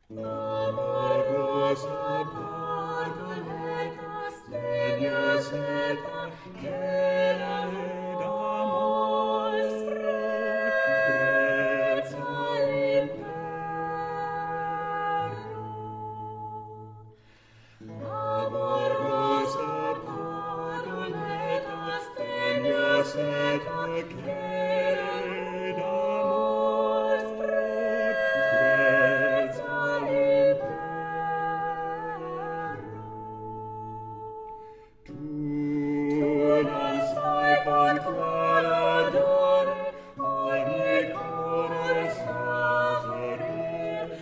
Amargos apaganetas, denios eta, cera ed amos preza imperno. Amargos apaganetas, denios eta, cera ed amos preza imperno. Tu non sai con qual adore, ogni core sofferir,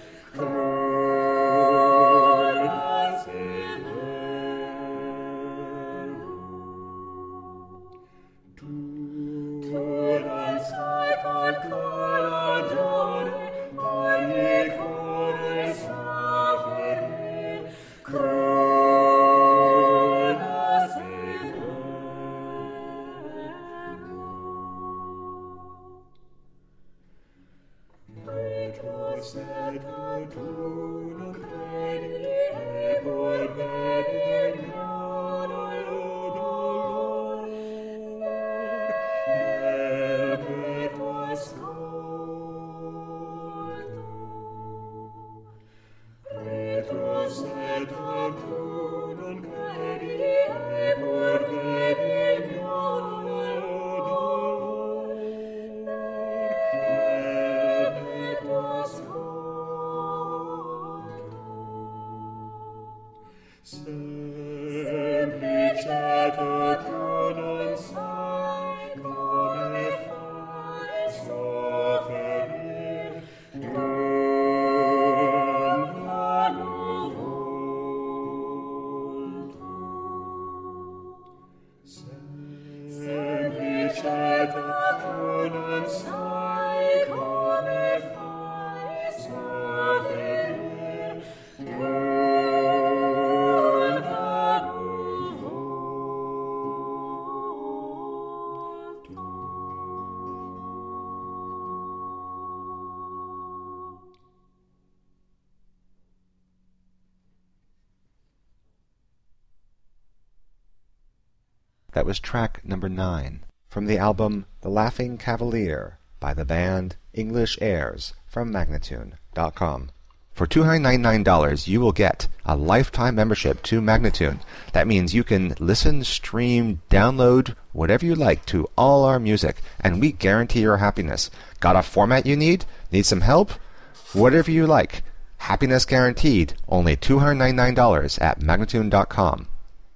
cura severo. Tu non sai con qual adore, ogni core sofferir, cura severo. Ritus et tu non credi, e por vedi ignoro dolore, nel petto ascolto. Ritus et tu non credi, e por vedi ignoro dolore, nel petto ascolto. Semplice tu non sai come fai sofferir d'un vago volto. Semplice tu non sai come fai sofferir d'un vago volto. That was track number 9 from the album The Laughing Cavalier by the band English Airs from Magnatune.com. For $299, you will get a lifetime membership to Magnatune. That means you can listen, stream, download, whatever you like to all our music, and we guarantee your happiness. Got a format you need? Need some help? Whatever you like. Happiness guaranteed. Only $299 at Magnatune.com.